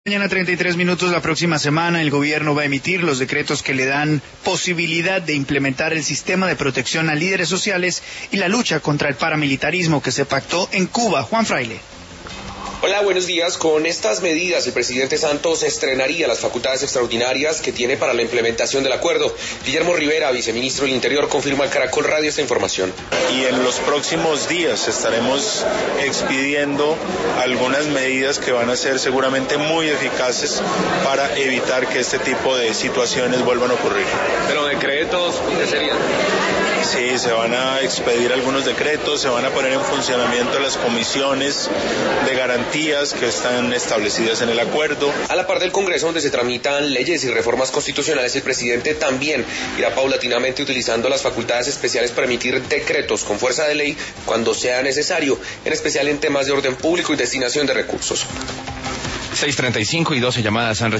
Mañana 33 minutos. La próxima semana el gobierno va a emitir los decretos que le dan posibilidad de implementar el sistema de protección a líderes sociales y la lucha contra el paramilitarismo que se pactó en Cuba. Juan Fraile. Hola, buenos días. Con estas medidas, el presidente Santos estrenaría las facultades extraordinarias que tiene para la implementación del acuerdo. Guillermo Rivera, viceministro del Interior, confirma al Caracol Radio esta información. Y en los próximos días estaremos expidiendo algunas medidas que van a ser seguramente muy eficaces para evitar que este tipo de situaciones vuelvan a ocurrir. ¿Pero decretos qué serían? Sí, se van a expedir algunos decretos, se van a poner en funcionamiento las comisiones de garantías que están establecidas en el acuerdo. A la par del Congreso, donde se tramitan leyes y reformas constitucionales, el presidente también irá paulatinamente utilizando las facultades especiales para emitir decretos con fuerza de ley cuando sea necesario, en especial en temas de orden público y destinación de recursos. 6:35 y 12 llamadas han